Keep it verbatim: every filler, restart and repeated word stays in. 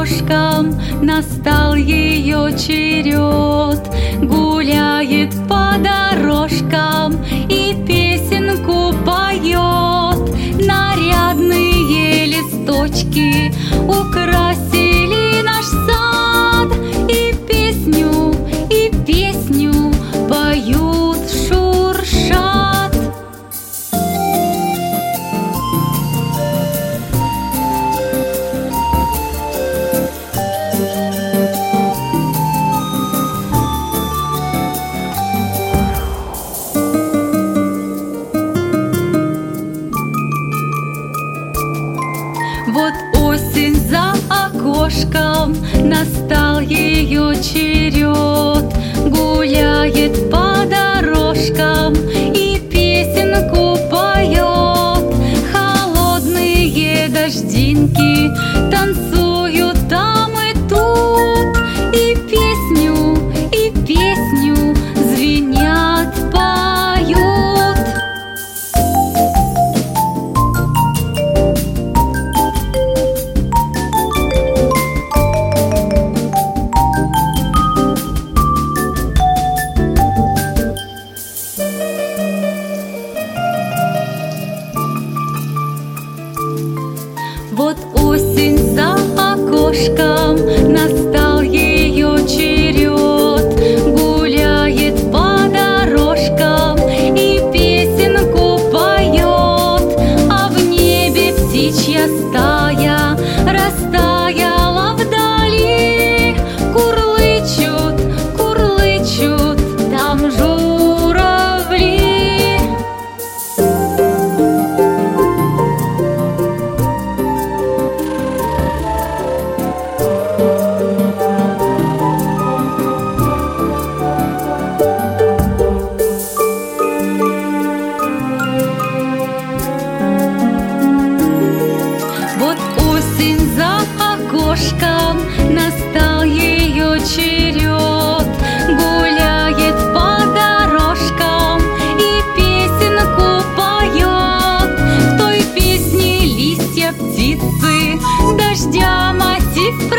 окошком настал ее черед. Гуляет по дорожкам и песенку поет. Нарядные листочки украсили наш сад, и песню, и песню поют, шуршат. Вот осень за окошком, настал ее черед. Гуляет по дорожкам и песенку поет. Холодные дождинки танцуют там и тут, и песню, и песню звенят, поют. Вот осень за окошком, настал ее черед. Гуляет по дорожкам и песенку поет. А в небе птичья стая растаяла вдали. Курлычут, курлычут там журавли. Вот осень за окошком, настал ее черед. Гуляет по дорожкам и песенку поет. В той песне листья, птицы, дождя мотив